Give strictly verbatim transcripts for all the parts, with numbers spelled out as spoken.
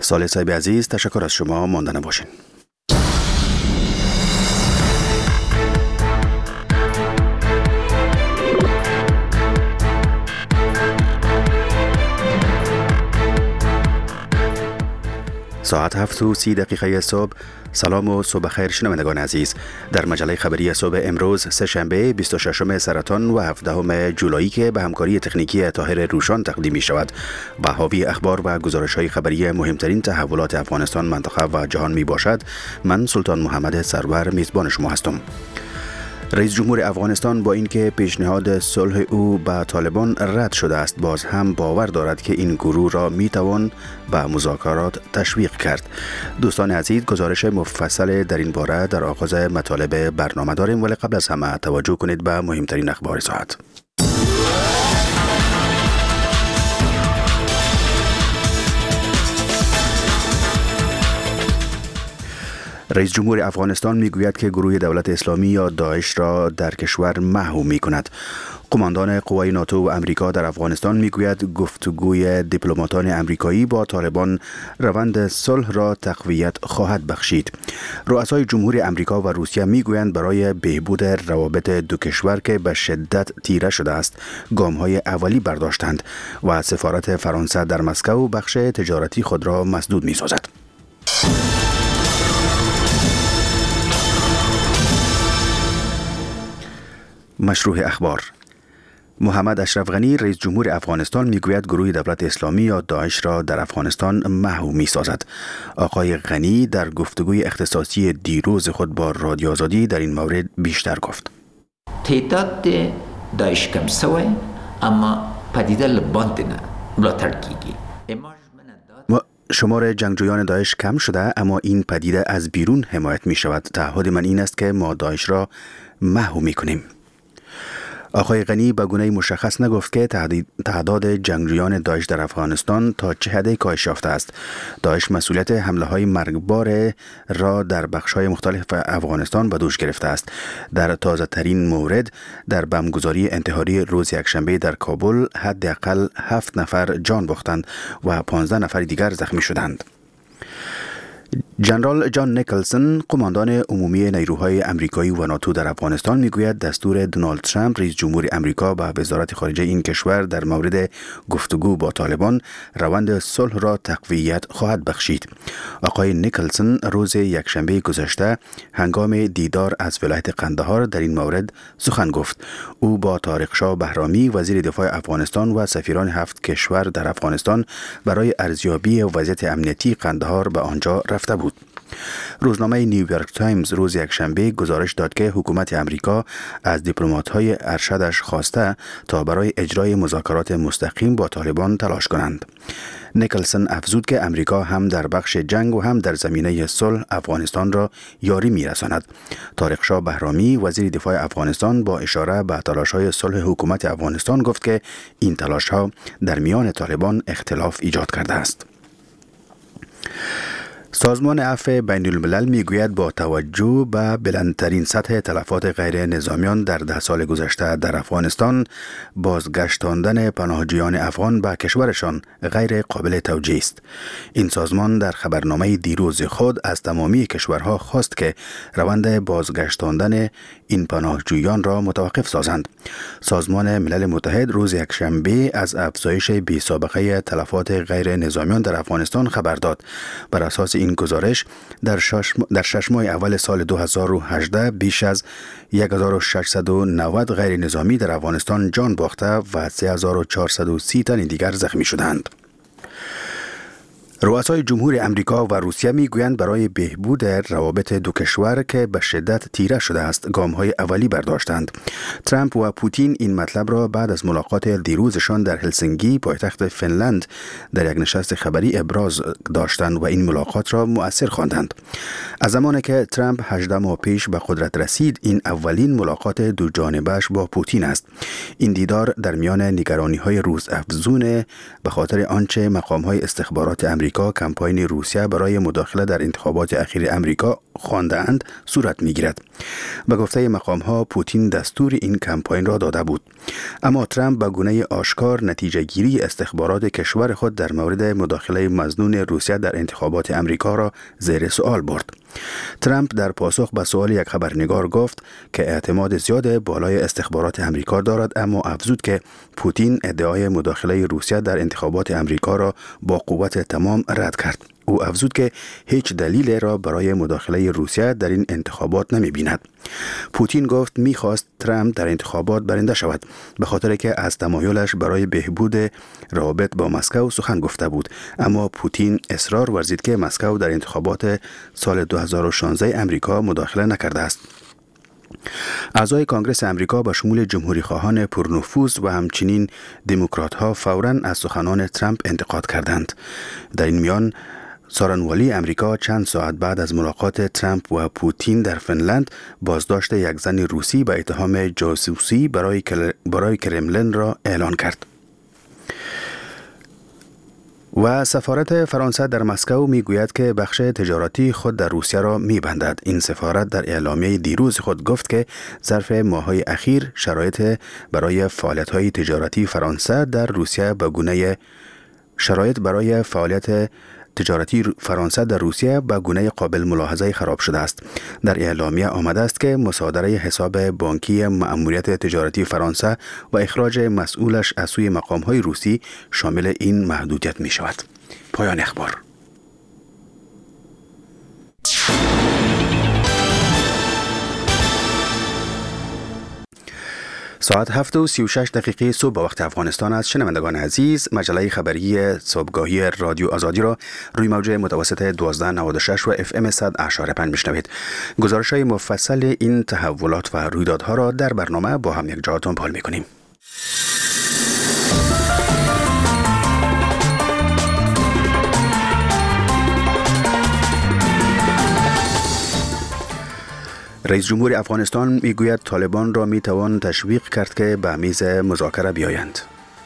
صالح صاحب عزیز، تشکر از شما. ماندن باشین. ساعت هفت و سی دقیقه صبح. سلام و صبح خیر شنوندگان عزیز. در مجله خبری صبح امروز سه شنبه بیست و ششم سرطان و هفدهم جولایی که به همکاری تکنیکی طاهر روشان تقدیم می شود و حاوی اخبار و گزارش های خبری مهمترین تحولات افغانستان، منطقه و جهان می باشد. من سلطان محمد سرور میزبان شما هستم. رئیس جمهور افغانستان با اینکه پیشنهاد صلح او به طالبان رد شده است، باز هم باور دارد که این گروه را میتوان به مذاکرات تشویق کرد. دوستان عزیز، گزارش مفصل در این باره در آغاز مطالب برنامه داریم، ولی قبل از همه توجه کنید به مهمترین اخبار ساعت. رئیس جمهور افغانستان میگوید که گروه دولت اسلامی یا داعش را در کشور محو می کند. قماندان قوای ناتو و امریکا در افغانستان میگوید گفتگوی دیپلماتان امریکایی با طالبان روند صلح را تقویت خواهد بخشید. رؤسای جمهور امریکا و روسیه میگویند برای بهبود روابط دو کشور که به شدت تیره شده است، گام‌های اولی برداشتند و سفارت فرانسه در مسکو بخش تجارتی خود را مسدود می‌سازد. مشروع اخبار. محمد اشرف غنی رئیس جمهور افغانستان میگوید گروه دولت اسلامی یا داعش را در افغانستان محو میسازد. آقای غنی در گفتگوی اختصاصی دیروز خود با رادیو آزادی در این مورد بیشتر گفت. تعداد داعش کم سوی اما پدیده لباند نه ملاتر کیگی. شمار جنگجویان داعش کم شده اما این پدیده از بیرون حمایت می شود. تعهد من این است که ما داعش را محو می کنیم. آقای غنی به گونه مشخص نگفت که تعداد جنگجویان داعش در افغانستان تا چه حد کاهش یافته است. داعش مسئولیت حمله های مرگبار را در بخش های مختلف افغانستان به دوش گرفته است. در تازه ترین مورد در بمبگذاری انتحاری روز یکشنبه در کابل حداقل هفت نفر جان باختند و پانزده نفر دیگر زخمی شدند. جنرال جان نیکلسون، قماندان عمومی نیروهای امریکایی و ناتو در افغانستان میگوید دستور دونالد ترامپ رئیس جمهور امریکا به وزارت خارجه این کشور در مورد گفتگو با طالبان روند صلح را تقویت خواهد بخشید. آقای نیکلسون روز یکشنبه گذشته هنگام دیدار از ولایت قندهار در این مورد سخن گفت. او با طارق شاه بهرامی وزیر دفاع افغانستان و سفیران هفت کشور در افغانستان برای ارزیابی وضعیت امنیتی قندهار به آنجا رفته بود. روزنامه نیویورک تایمز روز یکشنبه گزارش داد که حکومت امریکا از دیپلمات‌های ارشدش خواسته تا برای اجرای مذاکرات مستقیم با طالبان تلاش کنند. نیکلسون افزود که امریکا هم در بخش جنگ و هم در زمینه صلح افغانستان را یاری می‌رساند. طارق شاه بهرامی وزیر دفاع افغانستان با اشاره به تلاش‌های صلح حکومت افغانستان گفت که این تلاش‌ها در میان طالبان اختلاف ایجاد کرده است. سازمان عفو بین الملل میگوید با توجه به بلندترین سطح تلفات غیر نظامیان در ده سال گذشته در افغانستان، بازگشتاندن پناهجویان افغان به کشورشان غیر قابل توجیه است. این سازمان در خبرنامه دیروز خود از تمامی کشورها خواست که روند بازگشتاندن این پناهجویان را متوقف سازند. سازمان ملل متحد روز یکشنبه از افزایش بی سابقه تلفات غیر نظامیان در افغانستان خبر داد. بر اساس این گزارش در شش در شش ماه اول سال دو هزار و هجده بیش از هزار و ششصد و نود غیر نظامی در افغانستان جان باخته و سه هزار و چهارصد و سی تن دیگر زخمی شدند. رؤسای جمهور امریکا و روسیه میگویند برای بهبود روابط دو کشور که به شدت تیره شده است گام‌های اولی برداشتند. ترامپ و پوتین این مطلب را بعد از ملاقات دیروزشان در هلسینکی پایتخت فنلند در یک نشست خبری ابراز داشتند و این ملاقات را مؤثر خواندند. از زمانی که ترامپ هجده ماه پیش به قدرت رسید، این اولین ملاقات دو جانبه‌اش با پوتین است. این دیدار در میان نگرانی‌های روز افزون به خاطر آنچه مقام‌های استخبارات امریکا امریکا کمپاین روسیه برای مداخله در انتخابات اخیر امریکا خوانده‌اند صورت می‌گیرد. به گفته مقام‌ها پوتین دستور این کمپاین را داده بود. اما ترامپ به گونه آشکار نتیجه گیری استخبارات کشور خود در مورد مداخله مظنون روسیه در انتخابات امریکا را زیر سوال برد. ترامپ در پاسخ به سوال یک خبرنگار گفت که اعتماد زیاد بالای استخبارات امریکا دارد، اما افزود که پوتین ادعای مداخله روسیه در انتخابات امریکا را با قوت تمام رد کرد. او افزود که هیچ دلیل را برای مداخله روسیه در این انتخابات نمی بیند. پوتین گفت می خواست ترامپ در انتخابات برنده شود به خاطر که از تمایلش برای بهبود روابط با مسکو سخن گفته بود، اما پوتین اصرار ورزید که مسکو در انتخابات سال دو هزار و شانزده امریکا مداخله نکرده است. اعضای کانگرس امریکا به شمول جمهوری خواهان پرنفوذ و همچنین دموکرات ها فوراً از سخنان ترامپ انتقاد کردند. در این میان سارنوالی امریکا چند ساعت بعد از ملاقات ترامپ و پوتین در فنلند بازداشت یک زن روسی به اتهام جاسوسی برای برای کرملین را اعلان کرد. و سفارت فرانسه در مسکو می گوید که بخش تجارتی خود در روسیه را می بندد. این سفارت در اعلامیه دیروز خود گفت که ظرف ماه‌های اخیر شرایط برای فعالیت‌های تجارتی فرانسه در روسیه به گونه شرایط برای فعالیت تجارتی فرانسه در روسیه به گونه قابل ملاحظه خراب شده است. در اعلامیه آمده است که مصادره حساب بانکی مأموریت تجارتی فرانسه و اخراج مسئولش از سوی مقام‌های روسی شامل این محدودیت می شود. پایان اخبار. ساعت هفت و سی و شش دقیقه صبح به وقت افغانستان است. شنوندگان عزیز، مجله خبری صبحگاهی رادیو آزادی را روی موج متوسط دوازده نود و شش و اف ام صد اشاره پنج میشنوید. گزارش‌های مفصل این تحولات و رویدادها را در برنامه با هم یک جا دنبال می‌کنیم. رئیس جمهور افغانستان میگوید طالبان را میتوان تشویق کرد که به میز مذاکره بیایند.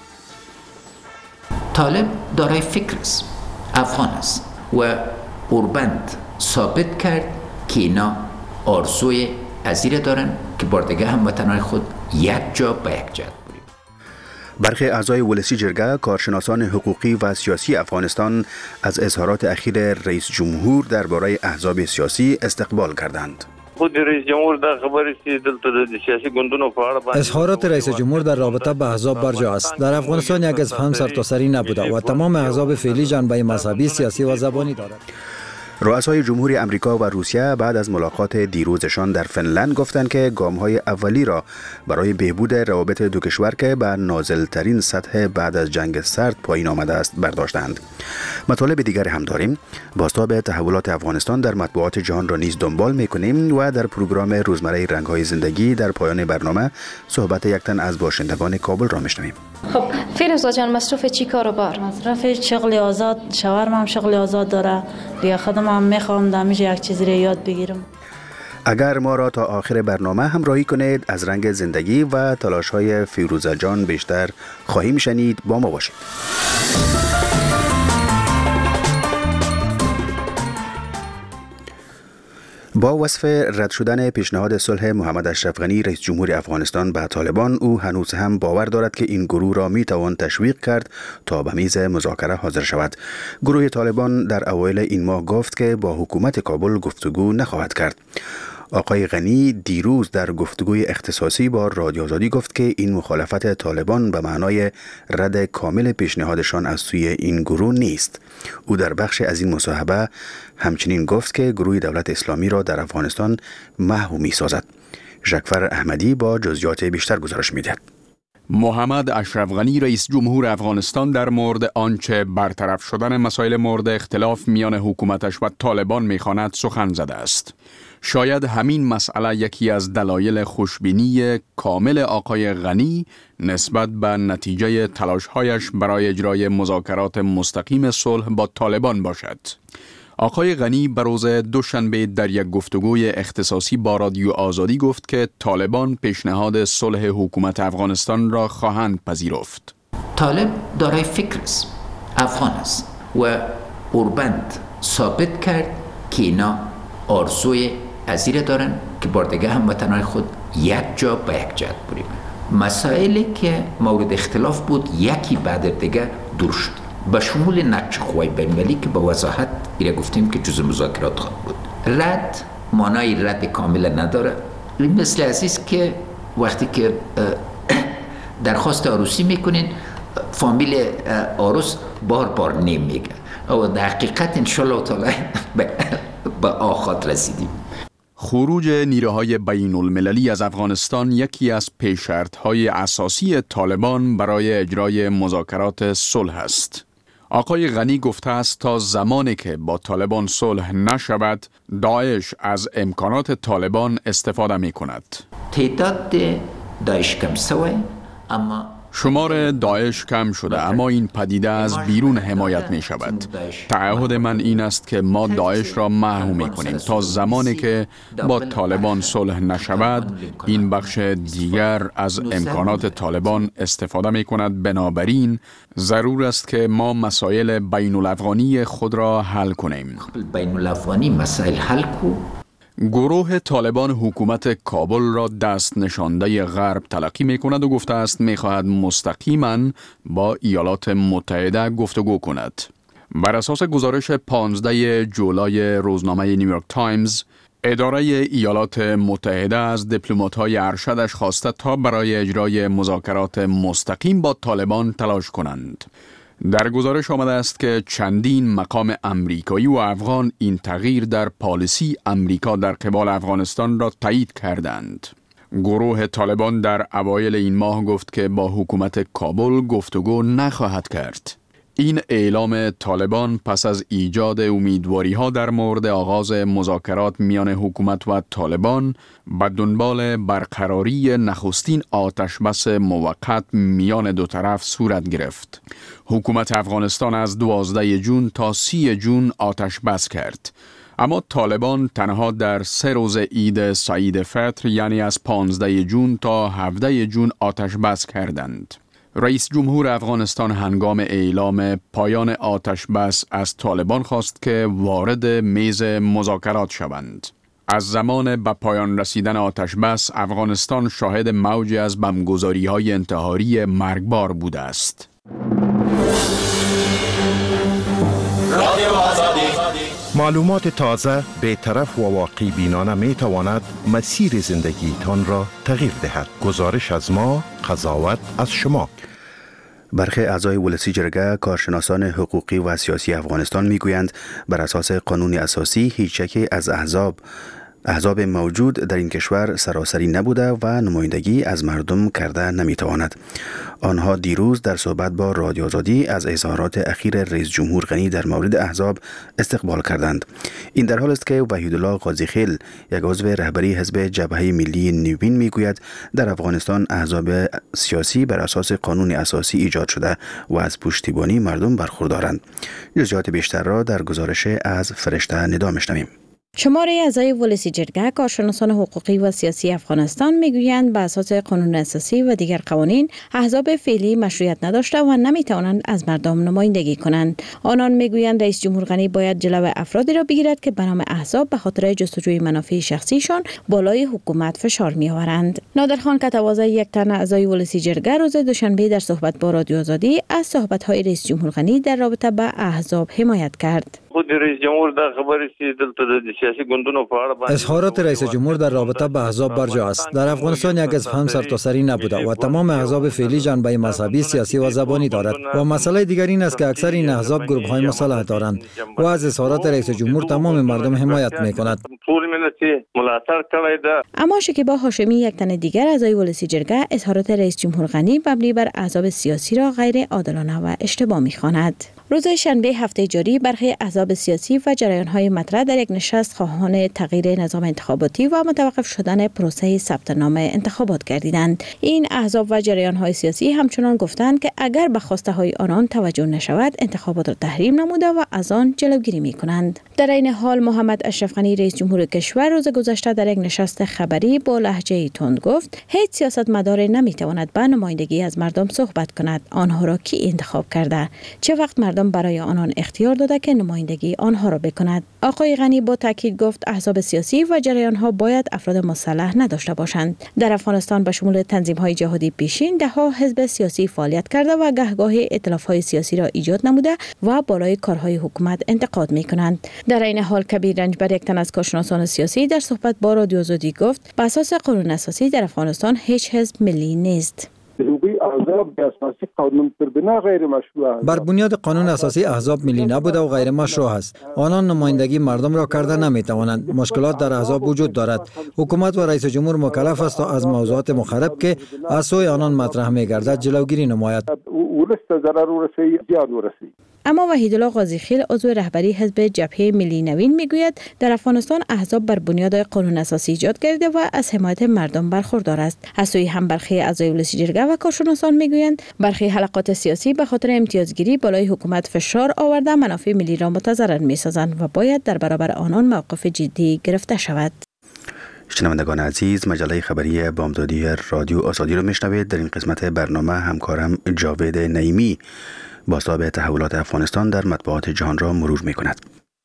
طالب دارای فکر است، افغان است و اوربند ثابت کرد که اینا آرزوی ازیره دارن که بار دیگه هموطنان خود یک جا به یک جهت بریم. برخی اعضای ولسی جرگه، کارشناسان حقوقی و سیاسی افغانستان از اظهارات اخیر رئیس جمهور درباره احزاب سیاسی استقبال کردند. خود رئیس جمهور در خبر رسید دلته د سیاسی ګوندونو په اړه اظهارات رئیس جمهور در رابطه به احزاب برجا است. در افغانستان یک افهام سرتاسری نبوده و تمام احزاب فعلی جنبه مذهبی، سیاسی و زبانی دارد. رؤسای جمهوری امریکا و روسیه بعد از ملاقات دیروزشان در فنلند گفتند که گام‌های اولی را برای بهبود روابط دو کشور که به نازل‌ترین سطح بعد از جنگ سرد پایین آمده است برداشتند. مطالب دیگر هم داریم. بازتاب تحولات افغانستان در مطبوعات جهان را نیز دنبال می‌کنیم و در پروگرام روزمره رنگ‌های زندگی در پایان برنامه صحبت یک تن از باشندگان کابل را می‌شنویم. خب فیروزا جان، مصرف چی کار و بار؟ مصرف شغل آزاد، شوهرم هم شغل آزاد داره. دیگه خودم هم میخوام دمیج یک چیزی رو یاد بگیرم. اگر ما را تا آخر برنامه همراهی کنید از رنگ زندگی و تلاش‌های فیروزا جان بیشتر خواهیم شنید. با ما باشید. با وصف رد شدن پیشنهاد صلح محمد اشرف غنی رئیس جمهور افغانستان به طالبان، او هنوز هم باور دارد که این گروه را می توان تشویق کرد تا به میز مذاکره حاضر شود. گروه طالبان در اوایل این ماه گفت که با حکومت کابل گفتگو نخواهد کرد. آقای غنی دیروز در گفتگوی اختصاصی با رادیو آزادی گفت که این مخالفت طالبان به معنای رد کامل پیشنهادشان از سوی این گروه نیست. او در بخش از این مصاحبه همچنین گفت که گروه دولت اسلامی را در افغانستان محو می‌سازد. ژکفر احمدی با جزئیات بیشتر گزارش می‌دهد. محمد اشرف غنی رئیس جمهور افغانستان در مورد آنچه برطرف شدن مسائل مورد اختلاف میان حکومتش و طالبان می‌خواند سخن زده است. شاید همین مسئله یکی از دلایل خوشبینی کامل آقای غنی نسبت به نتیجه تلاش‌هایش برای اجرای مذاکرات مستقیم صلح با طالبان باشد. آقای غنی به روز دوشنبه در یک گفتگوی اختصاصی با رادیو آزادی گفت که طالبان پیشنهاد صلح حکومت افغانستان را خواهند پذیرفت. طالب دارای فکر است، افغان است و اوربند ثابت کرد که اینا آرزوی ازیر دارن که بار دیگه هموطنان خود یک جا به یک جهت بریم. مسائلی که مورد اختلاف بود یکی بعد دیگه دور شد، به شمول نقش خواه بین‌المللی که به وضاحت ایره گفتیم که جزء مذاکرات خود بود. رد معنای رد کامل نداره. این مثل عزیز که وقتی که درخواست عروسی میکنین فامیل عروس بار بار نمیگه و در حقیقت انشالله تعالی به آخات رسیدیم. خروج نیروهای بین المللی از افغانستان یکی از پیش‌شرط‌های اساسی طالبان برای اجرای مذاکرات صلح است. آقای غنی گفته است تا زمانی که با طالبان صلح نشود، داعش از امکانات طالبان استفاده می کند. تعداد داعش کم شده، اما شمار داعش کم شده، اما این پدیده از بیرون حمایت می شود. تعهد من این است که ما داعش را محو می کنیم تا زمانی که با طالبان صلح نشود، این بخش دیگر از امکانات طالبان استفاده می کند. بنابراین ضرور است که ما مسائل بین الافغانی خود را حل کنیم. بین الافغانی مسائل حل کو. گروه طالبان حکومت کابل را دست نشانده غرب تلقی می کند و گفته است می خواهد مستقیما با ایالات متحده گفتگو کند. بر اساس گزارش پانزده جولای روزنامه نیویورک تایمز، اداره ایالات متحده از دیپلمات‌های ارشدش خواسته تا برای اجرای مذاکرات مستقیم با طالبان تلاش کنند. در گزارش آمده است که چندین مقام امریکایی و افغان این تغییر در پالیسی امریکا در قبال افغانستان را تایید کردند. گروه طالبان در اوایل این ماه گفت که با حکومت کابل گفتگو نخواهد کرد. این اعلام طالبان پس از ایجاد امیدواری‌ها در مورد آغاز مذاکرات میان حکومت و طالبان به دنبال برقراری نخستین آتشبس موقت میان دو طرف صورت گرفت. حکومت افغانستان از دوازده جون تا سی جون آتشبس کرد. اما طالبان تنها در سه روز عید سعید فطر یعنی از پانزده جون تا هفده جون آتشبس کردند. رئیس جمهور افغانستان هنگام اعلام پایان آتشبس از طالبان خواست که وارد میز مذاکرات شوند. از زمان به پایان رسیدن آتشبس، افغانستان شاهد موجی از بمبگذاری‌های انتحاری مرگبار بوده است. معلومات تازه، بی‌طرف و واقع بینانه می تواند مسیر زندگیتان را تغییر دهد. گزارش از ما، قضاوت از شما. برخی اعضای ولسی جرگه کارشناسان حقوقی و سیاسی افغانستان میگویند بر اساس قانون اساسی هیچ یکی از احزاب احزاب موجود در این کشور سراسری نبوده و نمایندگی از مردم کرده نمیتواند. آنها دیروز در صحبت با رادیو آزادی از اظهارات اخیر رئیس جمهور غنی در مورد احزاب استقبال کردند. این در حال است که وحیدالله قاضیخیل، یک عضو رهبری حزب جبهه ملی نوین، میگوید در افغانستان احزاب سیاسی بر اساس قانون اساسی ایجاد شده و از پشتیبانی مردم برخوردارند. جزئیات بیشتر را در گزارش از فرشته ندا میشنویم. شماره اعضای ولسی جرگه کارشناسان حقوقی و سیاسی افغانستان میگویند به اساس قانون اساسی و دیگر قوانین احزاب فعلی مشروعیت نداشته و نمیتوانند از مردم نمایندگی کنند. آنان میگویند رئیس جمهور غنی باید جلو افرادی را بگیرد که به نام احزاب به خاطر جستجوی منافع شخصیشان بالای حکومت فشار میآورند. نادرخان کتوازه، یک تن اعضای ولسی جرگه، روز دوشنبه در صحبت با رادیو آزادی از صحبت‌های رئیس جمهور غنی در رابطه با احزاب حمایت کرد. خود رئیس جمهور دا خبرې چې دلته د سیاسي ګوندونو په اړه باندې اظهارات رئیس جمهور در رابطه با احزاب برجا است. در افغانستان یک حزب هم سرتاسری نبوده و تمام احزاب فعلی جنبه مذهبی، سیاسی و زبانی دارد و مسئله دیگر این است که اکثر این احزاب گروه‌های مسلح دارند و از اظهارات رئیس جمهور تمام مردم حمایت می‌کند. اما شکیبا هاشمی، یک تن دیگر اعضای ولسی جرگه، اظهارات رئیس جمهور غنی مبنی بر احزاب سیاسی را غیر عادلانه و اشتباه می‌خواند. روز شنبه هفته جاری برخی احزاب سیاسی و جریان‌های مطرح در یک نشست شکست خواهان تغییر نظام انتخاباتی و متوقف شدن پروسه ثبت نام انتخابات گردیدند. این احزاب و جریان‌های سیاسی همچنان گفتند که اگر به خواسته های آنان توجه نشود انتخابات را تحریم نموده و از آن جلوگیری می‌کنند. در این حال محمد اشرف غنی رئیس جمهور کشور روز گذشته در یک نشست خبری با لهجه تند گفت هیچ سیاستمدار نمی‌تواند به نمایندگی از مردم صحبت کند. آنها را کی انتخاب کرده؟ چه وقت مردم برای آنان اختیار داده که نمایندگی آنها را بکند؟ آقای غنی با تاکید گفت احزاب سیاسی و جریان‌ها باید افراد مسلح نداشته باشند. در افغانستان به شمول تنظیم‌های جهادی پیشین ده‌ها حزب سیاسی فعالیت کرده و گهگاهی ائتلاف‌های سیاسی را ایجاد نموده و بالای کارهای حکومت انتقاد می‌کنند. در این حال کبیر رنجبر یک تن از کارشناسان سیاسی در صحبت با رادیو آزادی گفت به اساس قانون اساسی در افغانستان هیچ حزب ملی نیست. بر بنیاد قانون اساسی احزاب ملی نبوده و غیر مشروع است. آنان نمایندگی مردم را کرده نمی توانند. مشکلات در احزاب وجود دارد. حکومت و رئیس جمهور مکلف است تا از موضوعات مخرب که از سوی آنان مطرح می گردد جلوگیری نماید. اما وحیدالله قاضیخیل عضو رهبری حزب جبهه ملی نوین میگوید در افغانستان احزاب بر بنیاد قانون اساسی ایجاد کرده و از حمایت مردم برخوردار است. از سوی هم برخی اعضای ولسی جرگه و کارشناسان میگویند برخی حلقات سیاسی به خاطر امتیازگیری بالای حکومت فشار آورده منافع ملی را متضرر میسازند و باید در برابر آنان موقف جدی گرفته شود. شنوندگان عزیز، مجله خبری بامدادی رادیو آزادی رو میشنوید. در این قسمت برنامه همکارم جاوید نعیمی بازتاب تحولات افغانستان در مطبوعات جهان را مرور می کند.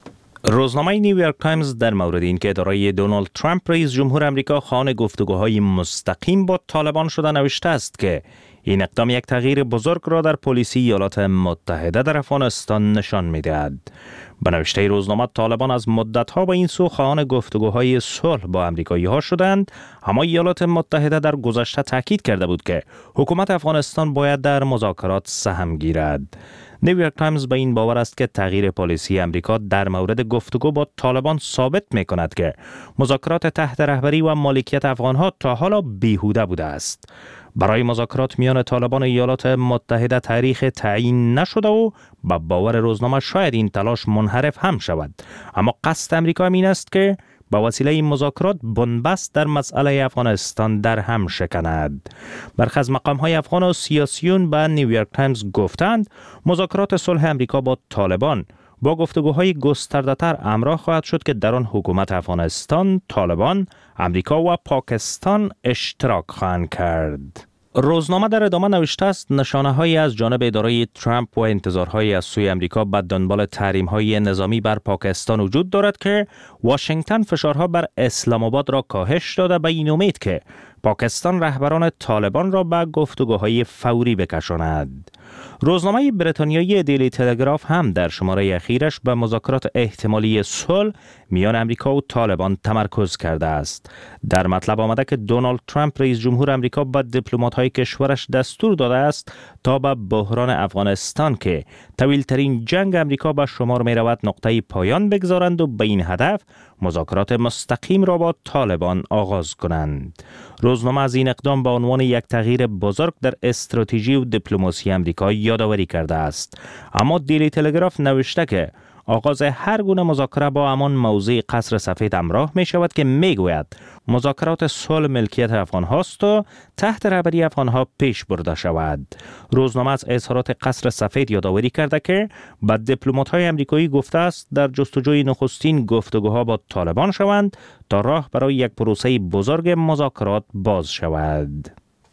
روزنامه نیویورک تایمز در مورد اینکه اداره دونالد ترامپ رئیس جمهور آمریکا خواهان گفتگوهای مستقیم با طالبان شده نوشته است که این اقدام یک تغییر بزرگ را در پلیسی ایالات متحده در افغانستان نشان می‌دهد. به نوشته روزنامه طالبان از مدت‌ها به این سو خواهان گفتگوهای صلح با آمریکایی‌ها شدند، اما ایالات متحده در گذشته تاکید کرده بود که حکومت افغانستان باید در مذاکرات سهم گیرد. نیویورک تایمز به این باور است که تغییر پالیسی امریکا در مورد گفتگو با طالبان ثابت می‌کند که مذاکرات تحت رهبری و مالکیت افغان‌ها تا حالا بیهوده بوده است. برای مذاکرات میان طالبان و ایالات متحده تاریخ تعیین نشده و با باور روزنامه شاید این تلاش منحرف هم شود، اما قصد امریکا این است که با وسیله این مذاکرات بنبست در مسئله افغانستان در هم شکند. برخی از مقام‌های افغان و سیاسیون به نیویورک تایمز گفتند مذاکرات صلح امریکا با طالبان با گفتگوهای گسترده‌تر همراه خواهد شد که در آن حکومت افغانستان، طالبان، امریکا و پاکستان اشتراک خواهند کرد. روزنامه در ادامه نوشته است نشانه‌هایی از جانب اداره ترامپ و انتظارهایی از سوی امریکا به دنبال تحریم‌های نظامی بر پاکستان وجود دارد که واشنگتن فشارها بر اسلام آباد را کاهش داده به این امید که پاکستان رهبران طالبان را به گفتگوهای فوری بکشاند. روزنامه بریتانیایی دیلی تلگراف هم در شماره اخیرش به مذاکرات احتمالی صلح میان امریکا و طالبان تمرکز کرده است. در مطلب آمده که دونالد ترامپ رئیس جمهور امریکا به دیپلمات‌های کشورش دستور داده است تا به بحران افغانستان که طویل‌ترین جنگ امریکا به شمار می رود نقطه پایان بگذارند و به این هدف مذاکرات مستقیم را با طالبان آغاز کنند. روزنامه از این اقدام به عنوان یک تغییر بزرگ در استراتژی و دیپلماسی امریکا یادآوری کرده است، اما دیلی تلگراف نوشته که آغاز هر گونه مذاکره با همان موضوع قصر سفید همراه می شود که می گوید مذاکرات صلح ملکیت افغان هاست و تحت رهبری افغان ها پیش برده شود. روزنامه از اظهارات قصر سفید یادآوری کرده که با دیپلمات های امریکایی گفته است در جستجوی نخستین گفتگوها با طالبان شوند تا راه برای یک پروسه بزرگ مذاکرات باز شود.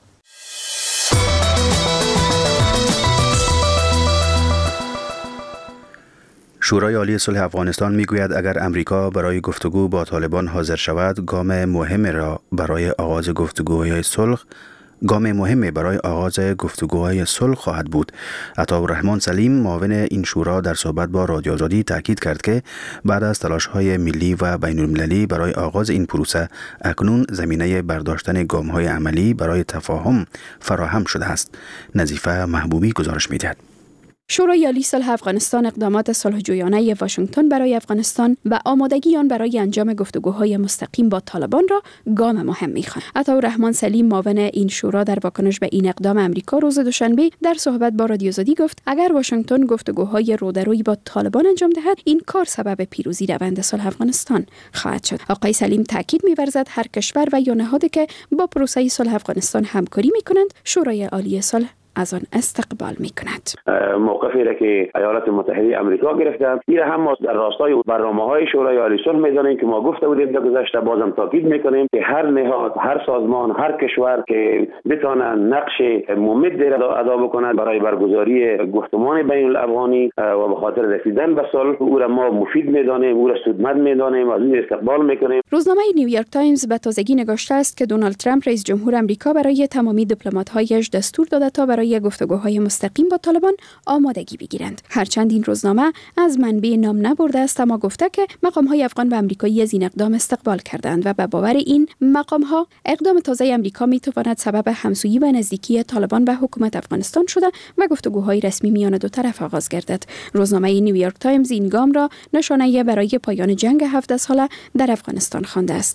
شورای عالی صلح افغانستان میگوید اگر امریکا برای گفتگو با طالبان حاضر شود، گام مهم را برای آغاز گفتگوهای صلح گام مهمی برای آغاز گفتگوهای صلح خواهد بود. عطاالرحمن سلیم معاون این شورا در صحبت با رادیو آزادی تاکید کرد که بعد از تلاش‌های ملی و بین‌المللی برای آغاز این پروسه اکنون زمینه برداشتن گام‌های عملی برای تفاهم فراهم شده است. نظیفه محبوبی گزارش می‌دهد. شورای عالی صلح افغانستان اقدامات صلح‌جویانه واشنگتن برای افغانستان و آمادگی آن برای انجام گفتگوهای مستقیم با طالبان را گام مهم می‌خواند. عطاالرحمن سلیم معاون این شورا در واکنش به این اقدام امریکا روز دوشنبه در صحبت با رادیو آزادی گفت اگر واشنگتن گفتگوهای رودرویی با طالبان انجام دهد این کار سبب پیروزی روند صلح افغانستان خواهد شد. آقای سلیم تاکید می‌ورزد هر کشور و یا نهادی که با پروسه صلح افغانستان همکاری می‌کنند شورای عالی صلح از آن استقبال می‌کند. موقفی را که ایالات متحده آمریکا گرفته، این هم ما در راستای برنامه‌های شورای عالی صلح می‌دانیم که ما گفته بودیم در گذشته، بازم تاکید می‌کنیم که هر نهاد، هر سازمان، هر کشور که بتونه نقش ممد را ادا بکند برای برگزاری گفتمان بین الافغانی و به خاطر رسیدن به صلح، او را ما مفید می‌دانیم، او را سودمند می‌دانیم، از این استقبال می‌کنیم. روزنامه نیویورک تایمز به تازگی نگاشته است که دونالد ترامپ رئیس جمهور آمریکا برای تمامی دیپلمات‌هایش دستور داده تا برای گفتگوهای مستقیم با طالبان آمادگی بگیرند. هرچند این روزنامه از منبع نام نبرده است، اما گفته که مقام‌های افغان و آمریکایی از این اقدام استقبال کردند و به باور این مقام‌ها اقدام تازه آمریکا می‌تواند سبب همسویی و نزدیکی طالبان به حکومت افغانستان شده و گفتگوهای رسمی میان دو طرف آغاز گردد. روزنامه نیویورک تایمز این گام را نشانه برای پایان جنگ هفده ساله در افغانستان خوانده است.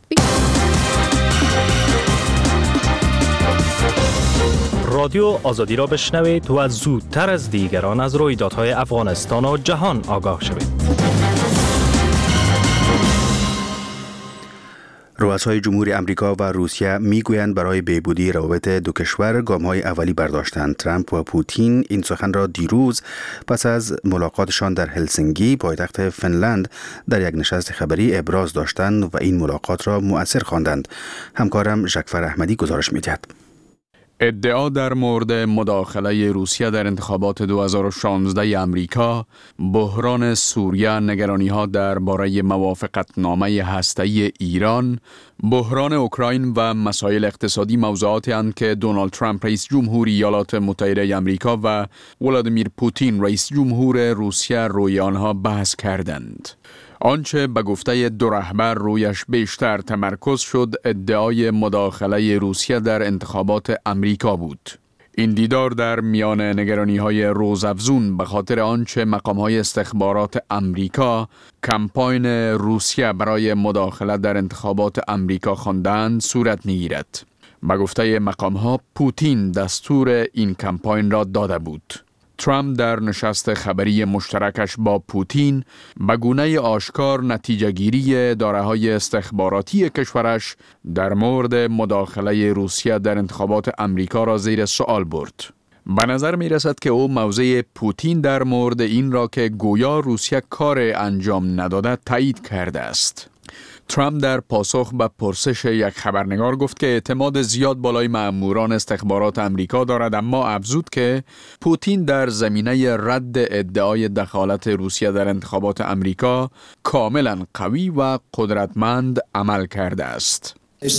رادیو آزادی را بشنوید و زودتر از دیگران از رویدادهای افغانستان و جهان آگاه شوید. رؤسای جمهوری آمریکا و روسیه میگویند برای بهبودی روابط دو کشور گام‌های اولی برداشتند. ترامپ و پوتین این سخن را دیروز پس از ملاقاتشان در هلسینکی پایتخت فنلند در یک نشست خبری ابراز داشتند و این ملاقات را مؤثر خواندند. همکارم ژکفر احمدی گزارش می‌دهد. ادعا در مورد مداخله روسیه در انتخابات دو هزار و شانزده امریکا، بحران سوریه، نگرانی‌ها درباره موافقتنامه هسته‌ای ایران، بحران اوکراین و مسائل اقتصادی موضوعاتی اند که دونالد ترامپ رئیس جمهور ایالات متحده آمریکا و ولادیمیر پوتین رئیس جمهور روسیه روی آنها بحث کردند. آنچه به گفته دو رهبر رویش بیشتر تمرکز شد ادعای مداخله روسیه در انتخابات امریکا بود. این دیدار در میان نگرانی‌های روزافزون به خاطر آنچه مقام‌های استخبارات امریکا کمپاین روسیه برای مداخله در انتخابات امریکا خواندند صورت می‌گیرد. به گفته مقام‌ها پوتین دستور این کمپاین را داده بود. ترامپ در نشست خبری مشترکش با پوتین به گونه آشکار نتیجه گیری داره‌های استخباراتی کشورش در مورد مداخله روسیه در انتخابات امریکا را زیر سوال برد. به نظر می رسد که او موضع پوتین در مورد این را که گویا روسیه کار انجام نداده تایید کرده است. ترامپ در پاسخ به پرسش یک خبرنگار گفت که اعتماد زیاد بالای مأموران استخبارات امریکا دارد، اما افزود که پوتین در زمینه رد ادعای دخالت روسیه در انتخابات امریکا کاملا قوی و قدرتمند عمل کرده است.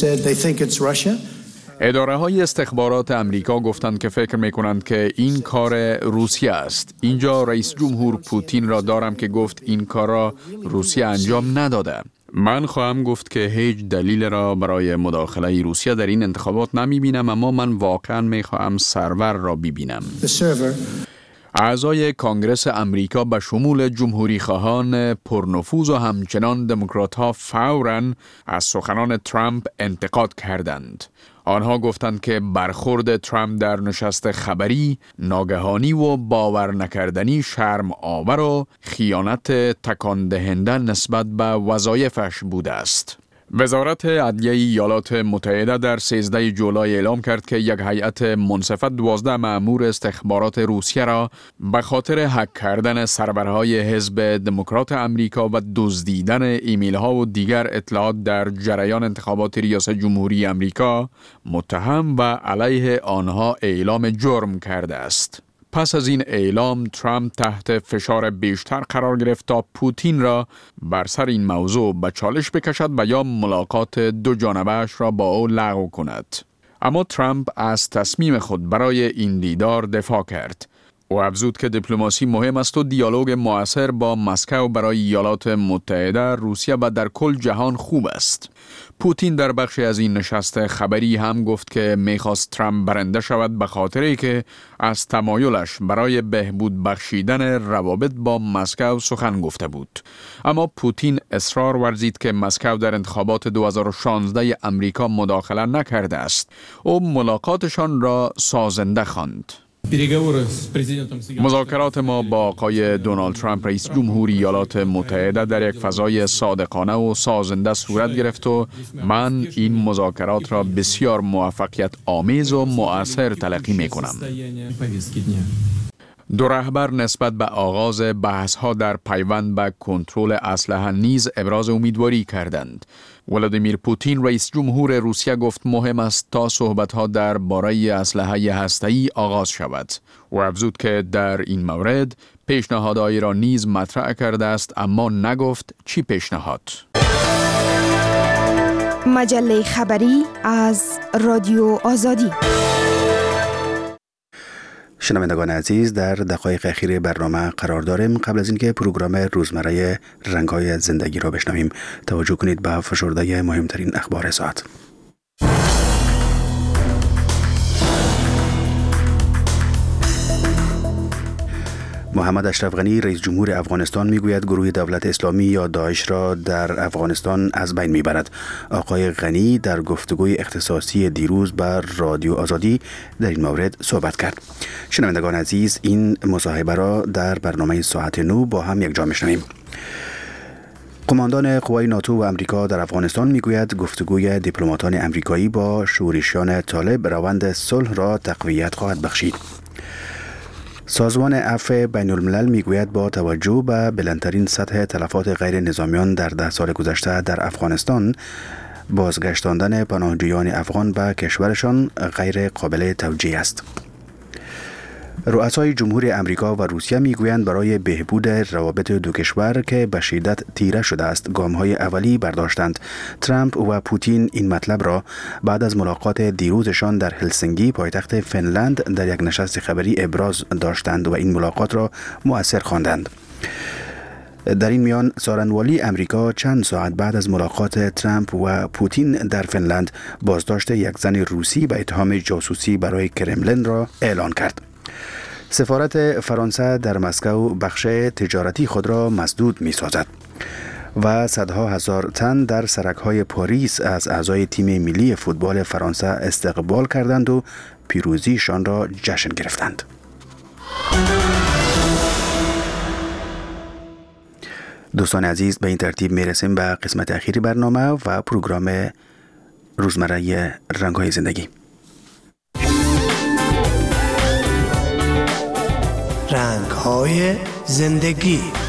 اداره های استخبارات امریکا گفتند که فکر می کنند که این کار روسیه است. اینجا رئیس جمهور پوتین را دارم که گفت این کار را روسیه انجام نداده. من خواهم گفت که هیچ دلیل را برای مداخله روسیه در این انتخابات نمی بینم، اما من واقعا می خواهم سرور را ببینم. اعضای کانگرس امریکا به شمول جمهوری خواهان پرنفوذ و همچنان دموکرات ها فوراً از سخنان ترامپ انتقاد کردند. آنها گفتند که برخورد ترامپ در نشست خبری ناگهانی و باور نکردنی، شرم آور و خیانت تکان دهنده نسبت به وظایفش بوده است. وزارت عدلیه ایالات متحده در سیزده جولای اعلام کرد که یک هیئت منصفه دوازده مأمور استخبارات روسیه را به خاطر هک کردن سرورهای حزب دموکرات امریکا و دزدیدن ایمیل ها و دیگر اطلاعات در جریان انتخابات ریاست جمهوری امریکا متهم و علیه آنها اعلام جرم کرده است. پس از این اعلام ترامپ تحت فشار بیشتر قرار گرفت تا پوتین را بر سر این موضوع به چالش بکشد و یا ملاقات دو جانبه‌اش را با او لغو کند. اما ترامپ از تصمیم خود برای این دیدار دفاع کرد. او افزود که دیپلماسی مهم است و دیالوگ مؤثر با مسکو برای ایالات متحده، روسیه و در کل جهان خوب است. پوتین در بخشی از این نشست خبری هم گفت که میخواست ترامپ برنده شود به خاطری که از تمایلش برای بهبود بخشیدن روابط با مسکو سخن گفته بود. اما پوتین اصرار ورزید که مسکو در انتخابات دو هزار و شانزده امریکا مداخله نکرده است. او ملاقاتشان را سازنده خواند. مذاکرات ما با آقای دونالد ترامپ رئیس جمهور ایالات متحده در یک فضای صادقانه و سازنده صورت گرفت و من این مذاکرات را بسیار موفقیت آمیز و مؤثر تلقی می کنم. دو رهبر نسبت به آغاز بحث‌ها در پیوند به کنترل اسلحه نیز ابراز امیدواری کردند. ولادیمیر پوتین رئیس جمهور روسیه گفت مهم است تا صحبت‌ها در باره اسلحه هسته‌ای آغاز شود. او افزود که در این مورد پیشنهادهایی را نیز مطرح کرده است، اما نگفت چی پیشنهاد. مجله خبری از رادیو آزادی. شنوندگان عزیز، در دقایق اخیر برنامه قرار داریم. قبل از اینکه پروگرام روزمره رنگ‌های زندگی را بشنویم، توجه کنید به فشرده مهمترین اخبار ساعت. محمد اشرف غنی رئیس جمهور افغانستان میگوید گروه دولت اسلامی یا داعش را در افغانستان از بین میبرد. آقای غنی در گفتگوی اختصاصی دیروز بر رادیو آزادی در این مورد صحبت کرد. شنوندگان عزیز، این مصاحبه را در برنامه ساعت نو با هم یک جا میشنویم. قماندان قوای ناتو و امریکا در افغانستان میگوید گفتگوی دیپلماتان امریکایی با شورشیان طالب روند صلح را تقویت خواهد بخشید. سازمان عفو بین الملل میگوید با توجه به بلندترین سطح تلفات غیر نظامیان در ده سال گذشته در افغانستان، بازگشتاندن پناهجویان افغان به کشورشان غیر قابل توجیه است. رؤسای جمهوری امریکا و روسیه میگویند برای بهبود روابط دو کشور که به شدت تیره شده است گام‌های اولی برداشتند. ترامپ و پوتین این مطلب را بعد از ملاقات دیروزشان در هلسینکی پایتخت فنلند در یک نشست خبری ابراز داشتند و این ملاقات را مؤثر خواندند. در این میان سارنوالی امریکا چند ساعت بعد از ملاقات ترامپ و پوتین در فنلند بازداشت یک زن روسی به اتهام جاسوسی برای کرملین را اعلان کرد. سفارت فرانسه در مسکو بخش تجارتی خود را مسدود می سازد و صدها هزار تن در سرک‌های پاریس از اعضای تیم ملی فوتبال فرانسه استقبال کردند و پیروزیشان را جشن گرفتند. دوستان عزیز، به این ترتیب می رسیم به قسمت اخیری برنامه و پروگرام روزمره رنگ‌های زندگی. رنگ‌های زندگی.